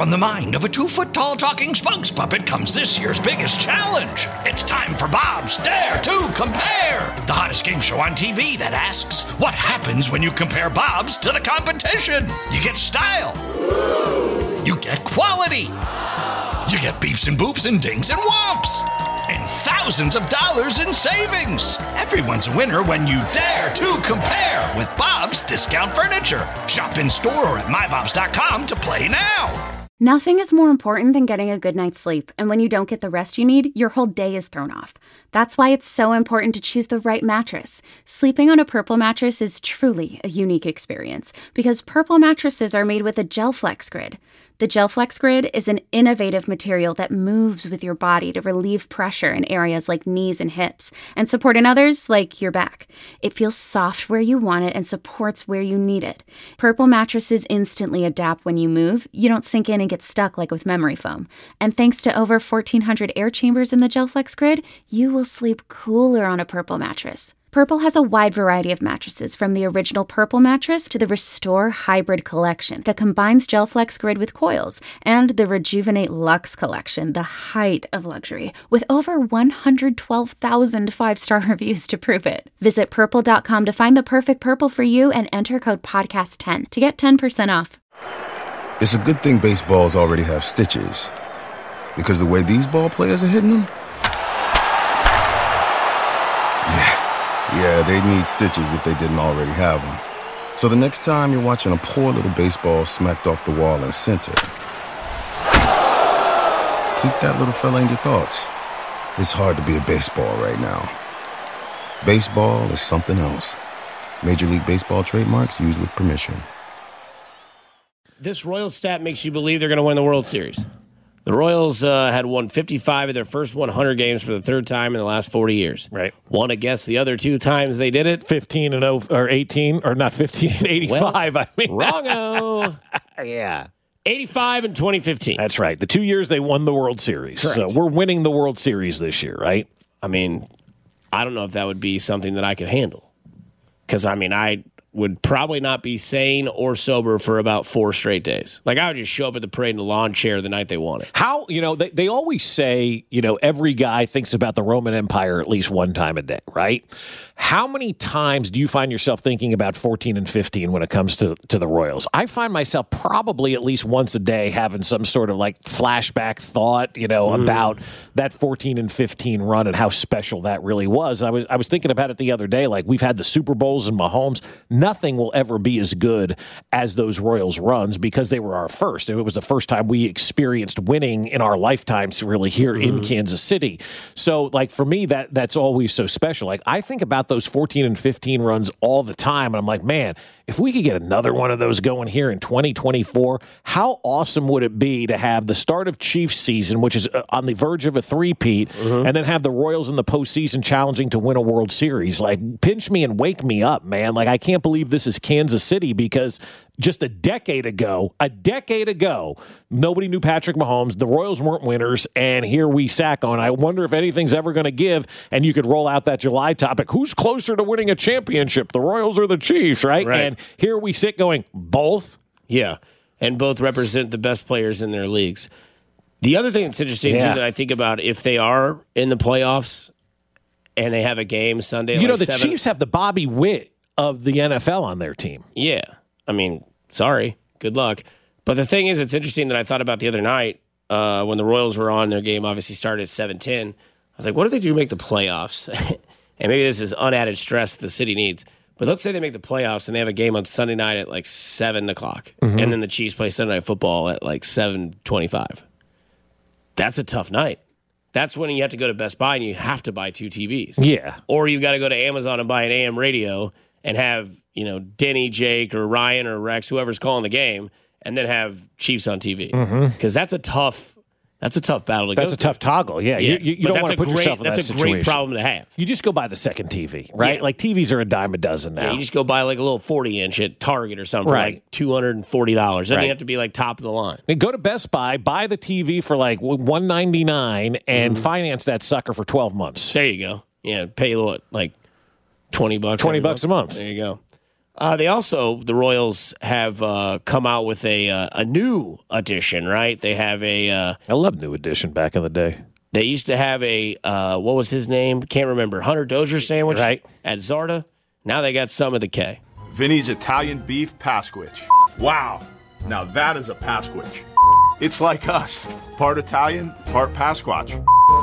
From the mind of a 2-foot-tall talking spokes puppet comes this year's biggest challenge. It's time for Bob's Dare to Compare, the hottest game show on TV that asks, what happens when you compare Bob's to the competition? You get style. You get quality. You get beeps and boops and dings and whomps. And thousands of dollars in savings. Everyone's a winner when you dare to compare with Bob's Discount Furniture. Shop in store or at mybobs.com to play now. Nothing is more important than getting a good night's sleep, and when you don't get the rest you need, your whole day is thrown off. That's why it's so important to choose the right mattress. Sleeping on a Purple mattress is truly a unique experience, because Purple mattresses are made with a GelFlex Grid. The GelFlex Grid is an innovative material that moves with your body to relieve pressure in areas like knees and hips, and support in others like your back. It feels soft where you want it and supports where you need it. Purple mattresses instantly adapt when you move. You don't sink in and get stuck like with memory foam. And thanks to over 1,400 air chambers in the GelFlex Grid, you will sleep cooler on a Purple mattress. Purple has a wide variety of mattresses, from the original Purple mattress to the Restore Hybrid collection that combines GelFlex Grid with coils, and the Rejuvenate Luxe collection, the height of luxury, with over 112,000 five-star reviews to prove it. Visit Purple.com to find the perfect Purple for you and enter code PODCAST10 to get 10% off. It's a good thing baseballs already have stitches, because the way these ball players are hitting them, yeah, they need stitches if they didn't already have them. So the next time you're watching a poor little baseball smacked off the wall in center, keep that little fella in your thoughts. It's hard to be a baseball right now. Baseball is something else. Major League Baseball trademarks used with permission. This Royals stat makes you believe they're going to win the World Series. The Royals had won 55 of their first 100 games for the third time in the last 40 years. Right. Won against the other two times they did it. 15 and 0 or 18 or not 15 85. Well, I mean, wrongo. Yeah. 85 and 2015. That's right. The 2 years they won the World Series. Correct. So we're winning the World Series this year, right? I mean, I don't know if that would be something that I could handle. Because, I mean, I would probably not be sane or sober for about 4 straight days. Like, I would just show up at the parade in a lawn chair the night they won it. How, they always say, every guy thinks about the Roman Empire at least one time a day, right? How many times do you find yourself thinking about 14 and 15 when it comes to the Royals? I find myself probably at least once a day having some sort of like flashback thought, about that 14 and 15 run and how special that really was. I was thinking about it the other day. Like, we've had the Super Bowls and Mahomes. Nothing will ever be as good as those Royals runs because they were our first. It was the first time we experienced winning in our lifetimes really here in Kansas City. So, like, for me, that's always so special. Like, I think about those 14 and 15 runs all the time, and I'm like, man, if we could get another one of those going here in 2024, how awesome would it be to have the start of Chiefs season, which is on the verge of a three-peat, and then have the Royals in the postseason challenging to win a World Series? Like, pinch me and wake me up, man. Like, I can't believe this is Kansas City, because just a decade ago, nobody knew Patrick Mahomes. The Royals weren't winners, and here we sack on. I wonder if anything's ever going to give, and you could roll out that July topic. Who's closer to winning a championship, the Royals or the Chiefs, right? And here we sit going, both? Yeah, and both represent the best players in their leagues. The other thing that's interesting, too, that I think about, if they are in the playoffs and they have a game Sunday, the Chiefs have the Bobby Witt of the NFL on their team. Yeah. I mean, sorry. Good luck. But the thing is, it's interesting that I thought about the other night when the Royals were on. Their game obviously started at 7:10. I was like, what if they do make the playoffs? And maybe this is unadded stress the city needs. But let's say they make the playoffs and they have a game on Sunday night at like 7 o'clock. And then the Chiefs play Sunday Night Football at like 7:25. That's a tough night. That's when you have to go to Best Buy and you have to buy 2 TVs. Yeah. Or you've got to go to Amazon and buy an AM radio and have, Denny, Jake, or Ryan, or Rex, whoever's calling the game, and then have Chiefs on TV. Because that's a tough battle to go through. That's a tough toggle, yeah. You don't want to put yourself in that situation. That's a great problem to have. You just go buy the second TV, right? Yeah. Like, TVs are a dime a dozen now. Yeah, you just go buy like a little 40-inch at Target or something for like $240. Doesn't have to be like top of the line. And go to Best Buy, buy the TV for like $199 and finance that sucker for 12 months. There you go. Yeah, pay like $20 $20 a month. There you go. The Royals have come out with a new edition, right? They have I love New Edition back in the day. They used to have what was his name? Can't remember. Hunter Dozier sandwich at Zarda. Now they got some of the K. Vinny's Italian beef Pasquich. Wow. Now that is a Pasquich. It's like us. Part Italian, part Pasquatch.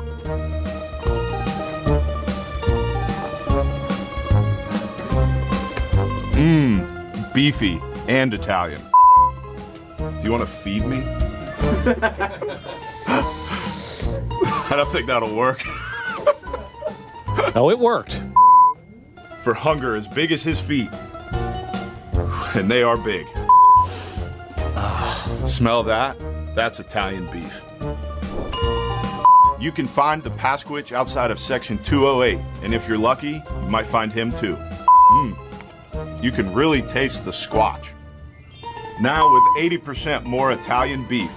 Beefy and Italian. Do you want to feed me? I don't think that'll work. Oh, it worked. For hunger as big as his feet. And they are big. Smell that? That's Italian beef. You can find the Pasquich outside of Section 208, and if you're lucky, you might find him too. You can really taste the squatch. Now with 80% more Italian beef.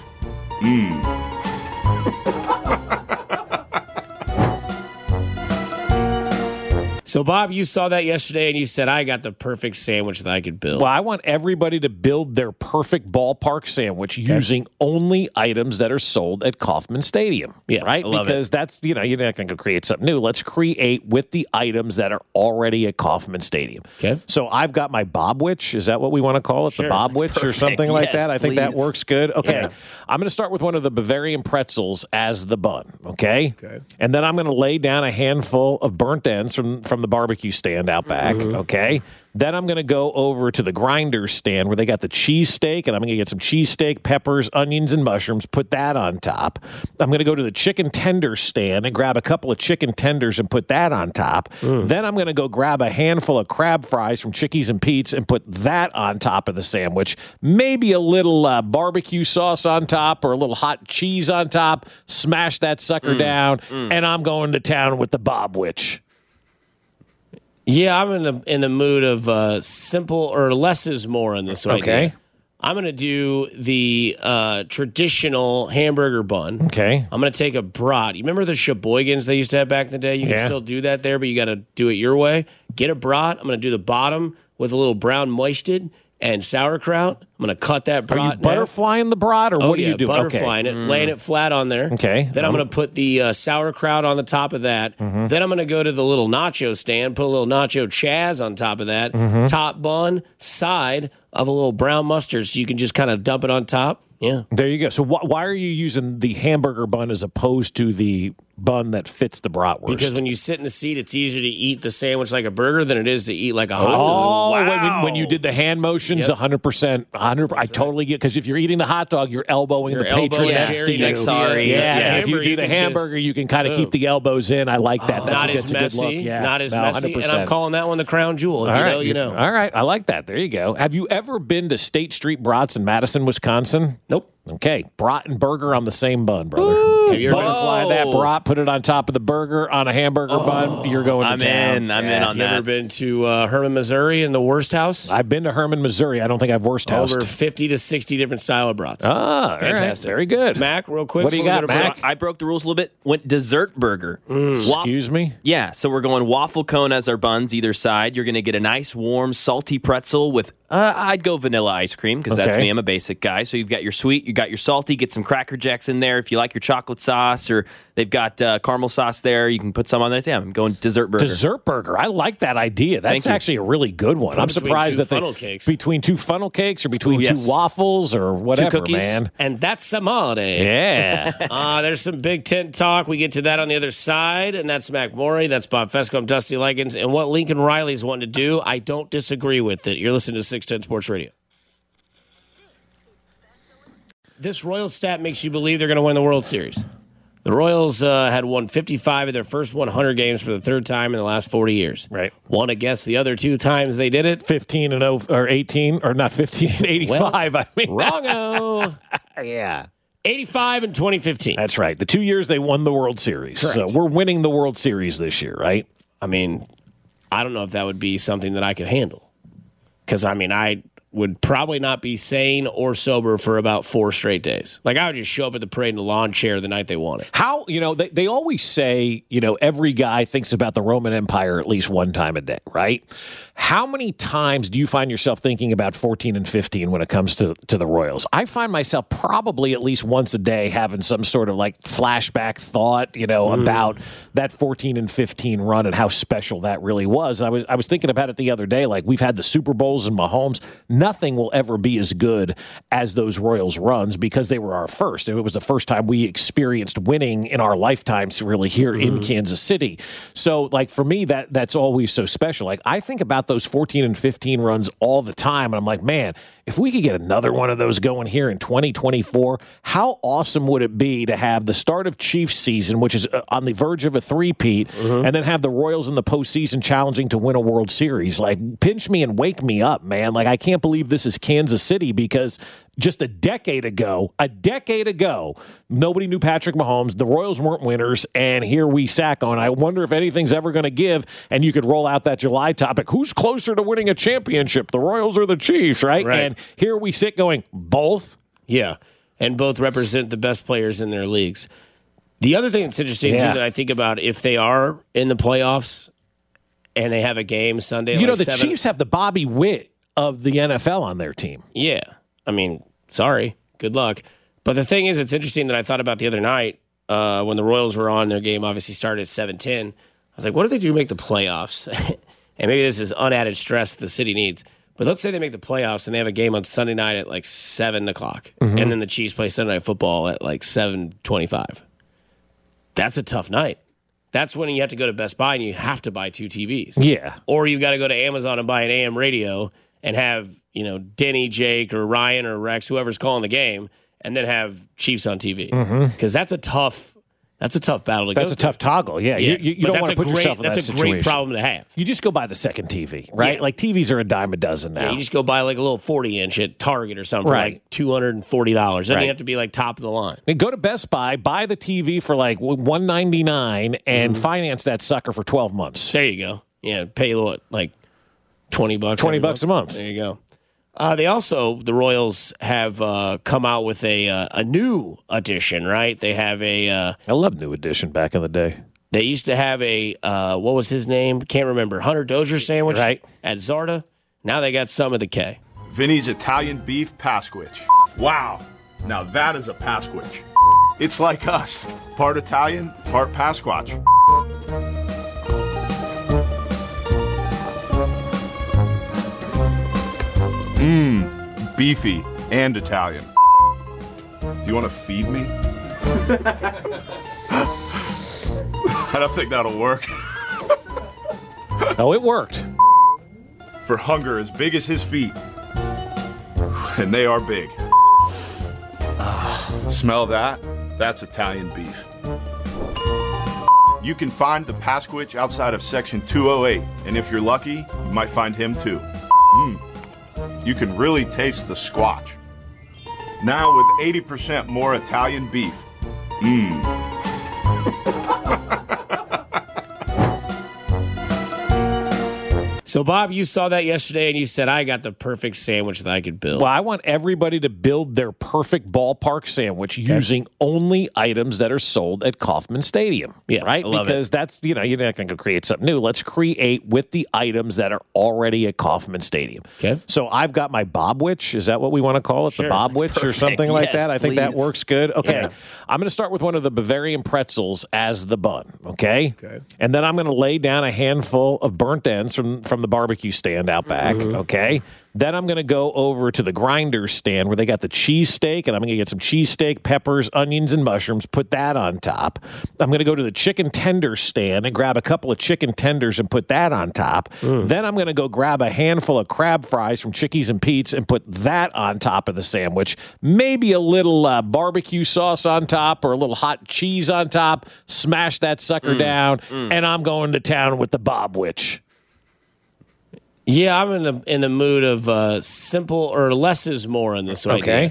So, Bob, you saw that yesterday, and you said, I got the perfect sandwich that I could build. Well, I want everybody to build their perfect ballpark sandwich using only items that are sold at Kauffman Stadium. Yeah, right? Because that's, you're not going to create something new. Let's create with the items that are already at Kauffman Stadium. Okay. So I've got my Bobwich. Is that what we want to call it? Sure, the Bobwich or something like that? I think that works good. Okay. Yeah. I'm going to start with one of the Bavarian pretzels as the bun. Okay. And then I'm going to lay down a handful of burnt ends from the barbecue stand out back. Okay. Then I'm going to go over to the grinder stand where they got the cheesesteak, and I'm going to get some cheesesteak, peppers, onions, and mushrooms, put that on top. I'm going to go to the chicken tender stand and grab a couple of chicken tenders and put that on top. Then I'm going to go grab a handful of crab fries from Chickies and Pete's and put that on top of the sandwich. Maybe a little barbecue sauce on top or a little hot cheese on top. Smash that sucker down, and I'm going to town with the Bobwich. Yeah, I'm in the mood of simple or less is more in this idea. Okay. I'm going to do the traditional hamburger bun. Okay. I'm going to take a brat. You remember the Sheboygans they used to have back in the day? You can still do that there, but you got to do it your way. Get a brat. I'm going to do the bottom with a little brown moisted and sauerkraut. I'm going to cut that brat. Are you butterflying the brat, or what are you doing? Butterflying it, laying it flat on there. Okay. Then I'm going to put the sauerkraut on the top of that. Then I'm going to go to the little nacho stand, put a little nacho chaz on top of that. Top bun, side of a little brown mustard, so you can just kind of dump it on top. Yeah. There you go. So why are you using the hamburger bun as opposed to the bun that fits the bratwurst? Because when you sit in the seat, it's easier to eat the sandwich like a burger than it is to eat like a hot dog. Oh, Wow. when you did the hand motions, 100%. I totally get, because if you're eating the hot dog, you're elbowing the patron next to you. And if you do the hamburger, you can kind of keep the elbows in. I like that. That's a good look. Yeah. Not as messy. 100%. And I'm calling that one the crown jewel. If you know. All right. I like that. There you go. Have you ever been to State Street Brats in Madison, Wisconsin? Nope. Okay, brat and burger on the same bun, brother. Have you ever Butterfly that brat, put it on top of the burger on a hamburger bun. You're going to town. I'm in on You that. ever been to Herman, Missouri in the Worst House? I've been to Herman, Missouri. I don't think I've worst housed. Over 50 to 60 different style of brats. Ah, fantastic. Very good. Mac, real quick. What do you got, Mac? I broke the rules a little bit. Went dessert burger. Excuse me? Yeah, so we're going waffle cone as our buns either side. You're going to get a nice, warm, salty pretzel with, I'd go vanilla ice cream because that's me. I'm a basic guy. So you've got your sweet, you got your salty, get some Cracker Jacks in there. If you like your chocolate sauce, or they've got caramel sauce there, you can put some on there. Yeah, I'm going dessert burger. Dessert burger. I like that idea. That's actually a really good one. I'm surprised that funnel cakes. Between two funnel cakes or between two waffles or whatever, 2 cookies. man. And that's Samade. Yeah. There's some Big Ten talk. We get to that on the other side. And that's Mac Morey. That's Bob Fesco. I'm Dusty Likens. And what Lincoln Riley's wanting to do, I don't disagree with it. You're listening to 610 Sports Radio. This Royals stat makes you believe they're going to win the World Series. The Royals had won 55 of their first 100 games for the third time in the last 40 years. Right. Won against the other 2 times they did it. 15 and 0 or 18 or not 15, 85. I mean, Wrong-o. yeah. 85 and 2015. That's right. The 2 years they won the World Series. Correct. So we're winning the World Series this year, right? I mean, I don't know if that would be something that I could handle. Because, I mean, would probably not be sane or sober for about 4 straight days. Like, I would just show up at the parade in a lawn chair the night they won it. How, they always say, every guy thinks about the Roman Empire at least one time a day, right? How many times do you find yourself thinking about 14 and 15 when it comes to the Royals? I find myself probably at least once a day having some sort of like flashback thought, about that 14 and 15 run and how special that really was. I was thinking about it the other day. Like, we've had the Super Bowls and Mahomes. Nothing will ever be as good as those Royals runs because they were our first. It was the first time we experienced winning in our lifetimes really here in Kansas City. So, like, for me, that's always so special. Like, I think about those 14 and 15 runs all the time, and I'm like, man, if we could get another one of those going here in 2024, how awesome would it be to have the start of Chiefs season, which is on the verge of a three-peat, and then have the Royals in the postseason challenging to win a World Series? Like, pinch me and wake me up, man. Like, I can't believe this is Kansas City because just a decade ago, nobody knew Patrick Mahomes. The Royals weren't winners, and here we sack on. I wonder if anything's ever going to give, and you could roll out that July topic. Who's closer to winning a championship, the Royals or the Chiefs, right? And here we sit going, both? Yeah, and both represent the best players in their leagues. The other thing that's interesting, too, that I think about, if they are in the playoffs and they have a game Sunday, the Chiefs have the Bobby Witt of the NFL on their team. Yeah. I mean, sorry. Good luck. But the thing is, it's interesting that I thought about the other night when the Royals were on. Their game obviously started at 7:10. I was like, what if they do make the playoffs? And maybe this is unadded stress the city needs. But let's say they make the playoffs and they have a game on Sunday night at like 7 o'clock. And then the Chiefs play Sunday Night Football at like 7:25. That's a tough night. That's when you have to go to Best Buy and you have to buy 2 TVs. Yeah. Or you've got to go to Amazon and buy an AM radio and have, Denny, Jake, or Ryan, or Rex, whoever's calling the game, and then have Chiefs on TV. Because that's a tough battle to go. That's a tough toggle, yeah. You don't want to put yourself in that situation. That's a great problem to have. You just go buy the second TV, right? Yeah. Like, TVs are a dime a dozen now. Yeah, you just go buy like a little 40-inch at Target or something for like $240. Doesn't have to be like top of the line. And go to Best Buy, buy the TV for like $199 and finance that sucker for 12 months. There you go. Yeah, pay like $20. $20 a month. There you go. The Royals have come out with a new edition, right? They have I love New Edition back in the day. They used to have what was his name? Can't remember. Hunter Dozier sandwich at Zarda. Now they got some of the K. Vinny's Italian beef Pasquich. Wow. Now that is a Pasquich. It's like us. Part Italian, part Pasquatch. Beefy and Italian. Do you want to feed me? I don't think that'll work. Oh, it worked. For hunger as big as his feet. And they are big. Smell that? That's Italian beef. You can find the Pasquich outside of Section 208, and if you're lucky, you might find him too. You can really taste the squatch. Now with 80% more Italian beef. So, Bob, you saw that yesterday and you said, I got the perfect sandwich that I could build. Well, I want everybody to build their perfect ballpark sandwich using only items that are sold at Kauffman Stadium. Yeah, right? Because that's, you're not going to create something new. Let's create with the items that are already at Kauffman Stadium. Okay. So I've got my Bobwich. Is that what we want to call it? Sure, the Bobwich or something like that? I think that works good. Okay. Yeah. I'm going to start with one of the Bavarian pretzels as the bun. Okay. And then I'm going to lay down a handful of burnt ends from the barbecue stand out back. Okay. Then I'm going to go over to the grinder stand where they got the cheesesteak, and I'm going to get some cheesesteak, peppers, onions, and mushrooms, put that on top. I'm going to go to the chicken tender stand and grab a couple of chicken tenders and put that on top. Then I'm going to go grab a handful of crab fries from Chickies and Pete's and put that on top of the sandwich. Maybe a little barbecue sauce on top or a little hot cheese on top. Smash that sucker down, and I'm going to town with the Bobwich. Yeah, I'm in the mood of simple or less is more in this idea. Okay.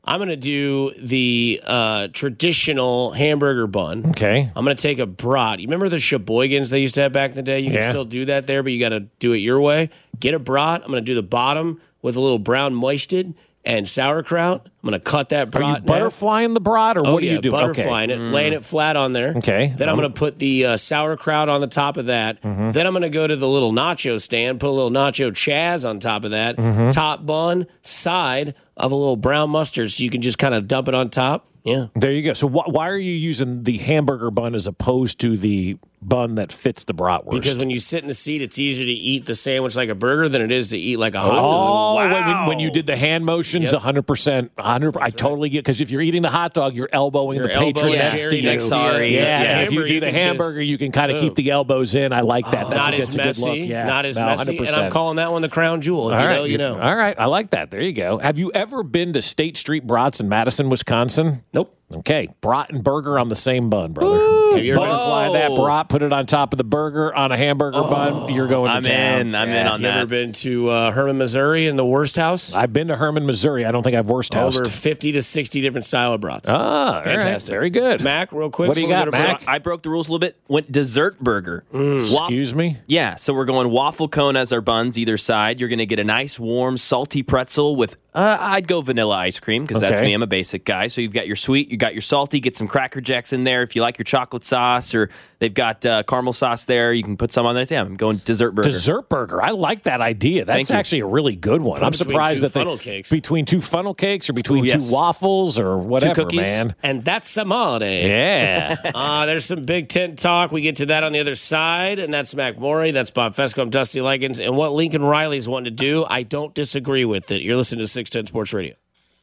I'm going to do the traditional hamburger bun. Okay. I'm going to take a brat. You remember the Sheboygans they used to have back in the day? You can still do that there, but you got to do it your way. Get a brat. I'm going to do the bottom with a little brown moisted and sauerkraut. I'm going to cut that brat. Are you butterflying the brat, or what do you do? Butterflying it, laying it flat on there. Okay. Then I'm going to put the sauerkraut on the top of that. Mm-hmm. Then I'm going to go to the little nacho stand, put a little nacho chaz on top of that. Mm-hmm. Top bun, side of a little brown mustard, so you can just kind of dump it on top. Yeah. There you go. So why are you using the hamburger bun as opposed to the bun that fits the bratwurst? Because when you sit in the seat, it's easier to eat the sandwich like a burger than it is to eat like a hot dog. Oh, Wow. when you did the hand motions, 100%. I totally get, because if you're eating the hot dog, you're elbowing the patron next to you. next to you. Yeah, and if you do the hamburger, you can kind of keep the elbows in. I like that. That's a good look. Yeah, not as messy. 100%. And I'm calling that one the crown jewel. If you know. All right, I like that. There you go. Have you ever been to State Street Brats in Madison, Wisconsin? Nope. Okay, brat and burger on the same bun, brother. Butterfly that brat, put it on top of the burger on a hamburger bun. You're going to town. I'm in on that. You ever been to Herman, Missouri in the Wurst House? I've been to Herman, Missouri. I don't think I've Wurst housed. Over 50 to 60 different style of brats. Fantastic. Right. Very good. Mac, real quick. What do you got, Mac? I broke the rules a little bit. Went dessert burger. Excuse me? Yeah, so we're going waffle cone as our buns either side. You're going to get a nice, warm, salty pretzel with, I'd go vanilla ice cream, because that's me. I'm a basic guy. So you've got your sweet, you got your salty, get some Cracker Jacks in there. If you like your chocolate sauce, or they've got caramel sauce there, you can put some on there. Yeah, I'm going dessert burger. Dessert burger. I like that idea. That's actually a really good one. I'm surprised that funnel cakes. Between two funnel cakes, or between two waffles, or whatever, 2 cookies. man. And that's some holiday. Yeah. There's some Big Ten talk. We get to that on the other side, and that's Mac Morey. That's Bob Fesco. I'm Dusty Likens. And what Lincoln Riley's wanting to do, I don't disagree with it. You're listening to 610 Sports Radio.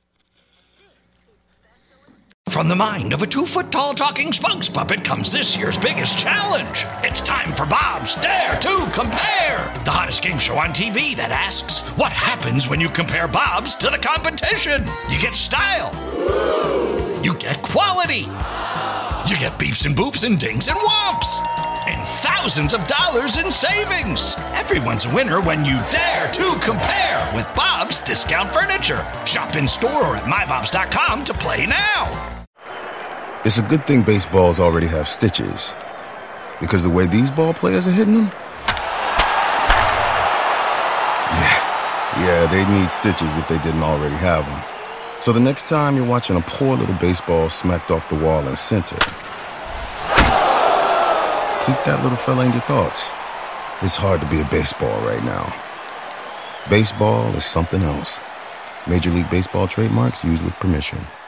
From the mind of a 2-foot-tall talking spokes puppet comes this year's biggest challenge. It's time for Bob's Dare to Compare, the hottest game show on TV that asks, what happens when you compare Bob's to the competition? You get style. You get quality. You get beeps and boops and dings and whomps. And thousands of dollars in savings. Everyone's a winner when you dare to compare with Bob's Discount Furniture. Shop in store or at mybobs.com to play now. It's a good thing baseballs already have stitches, because the way these ball players are hitting them, yeah, they'd need stitches if they didn't already have them. So the next time you're watching a poor little baseball smacked off the wall in center, keep that little fella in your thoughts. It's hard to be a baseball right now. Baseball is something else. Major League Baseball trademarks used with permission.